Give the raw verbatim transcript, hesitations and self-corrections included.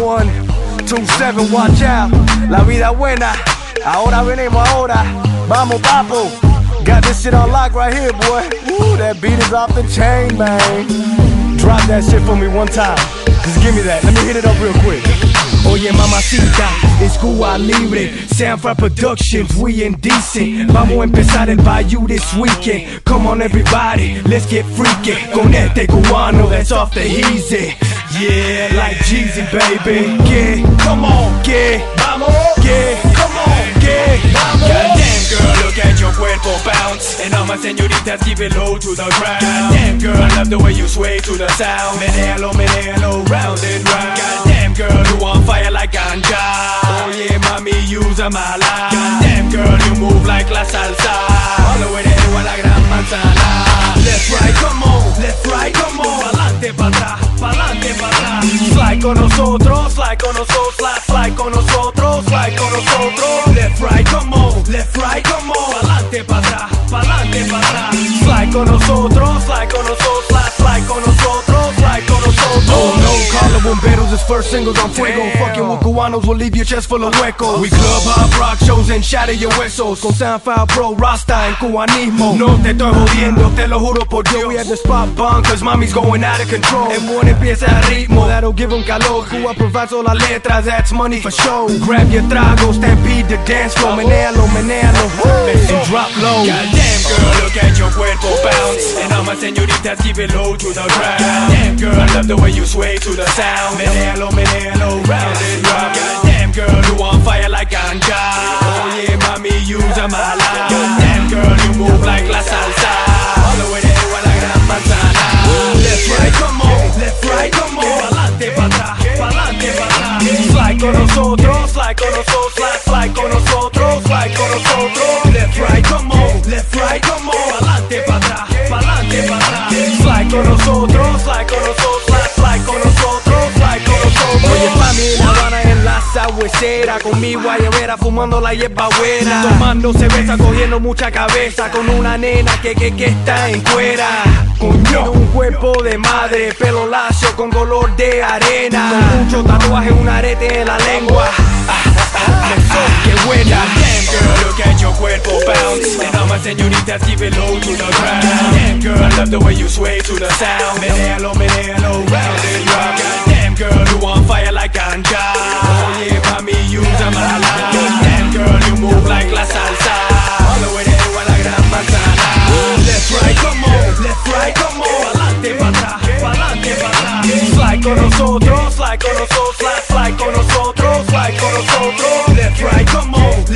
one two seven, watch out. La vida buena, ahora venimos ahora. Vamos, papo. Got this shit on lock right here, boy. Woo, that beat is off the chain, man. Drop that shit for me one time. Just give me that. Let me hit it up real quick. Oye mamacita, it's Cuba Libre, Soundfire Productions, we indecent. Vamos a empezar el bayou this weekend. Come on everybody, let's get freaky. Con este cubano that's off the easy. Yeah, like Jeezy baby. Yeah, come on, yeah, vamos, yeah, come on, yeah, vamos. Goddamn girl, look at your cuerpo bounce. And all my señoritas give it low to the ground. Goddamn girl, I love the way you sway to the sound. Menealo, menealo, round and round. Goddamn girl, you on fire like ganja. Oh yeah, mami, use a mala. Goddamn girl, you move like la salsa. All the way de a la gran manzana. Left, right, come on, left, right, come on. Pa'lante, pa' atrás, pa'lante, pa' atrás. Fly con nosotros, fly con nosotros, fly, fly con nosotros, fly con nosotros. Left, right, come on, left, right, come on. Pa'lante, pa' atrás, pa'lante, pa' atrás. Fly con nosotros, fly con nosotros, fly, fly con nosotros, fly con nosotros. Oh no, call the bomberos, his first singles on fuego. Fucking with cubanos will leave your chest full of huecos. We club hop rock shows and shatter your huesos. Con Soundfire Pro, Rasta en cubanismo. No te estoy jodiendo, te lo juro por Dios. We had the spot bomb cause mommy's going out of control. And when empieza el ritmo, that'll give them calor. Cuba provides all las letras, that's money for show. Grab your trago, stampede the dance floor. Menealo, menealo, and drop low. Goddamn girl, look at your cuerpo bounce. And all my señoritas give it low to the ground. Goddamn girl, I love the way you sway to the sound. Menealo, menealo, round and round. Goddamn girl, you on fire like ganja. Oh yeah, mami, use a mala. Goddamn girl, you move like la salsa. All the way de a la gran manzana. Left, right, come on, left, right, come on. Pa'lante, pa' atrás, pa'lante, pa' atrás. Fly con nosotros, fly con nosotros, fly, fly con nosotros, fly con nosotros. Left, right, come on, left, right, come on. Pa'lante, pa' atrás, pa'lante, pa' atrás. Fly con nosotros, fly con nosotros, fly, fly con nosotros, fly con nosotros. Oye, pa' mí La Habana en la sabuesera, con mi guayabera fumando la hierba buena, tomando cerveza, cogiendo mucha cabeza, con una nena que que que está en cuera. Tiene un cuerpo de madre, pelo lacio con color de arena, con mucho tatuaje, un arete en la lengua. Ah, ah, ah, ¡qué buena! Damn girl, look at your cuerpo bounce. And all my señoritas give it low to the ground. Damn girl, I love the way you sway to the sound. Menealo, menealo, round and round. Damn girl, you on fire like ganja. Oh yeah, mami, use a mala. Damn girl, you move like la salsa. All the way de a la gran manzana. Left, right, come on, left, right, come on. Pa'lante, pa' atrás, pa'lante, pa' atrás. Fly con nosotros, fly con nosotros, fly, fly con nosotros, fly con nosotros.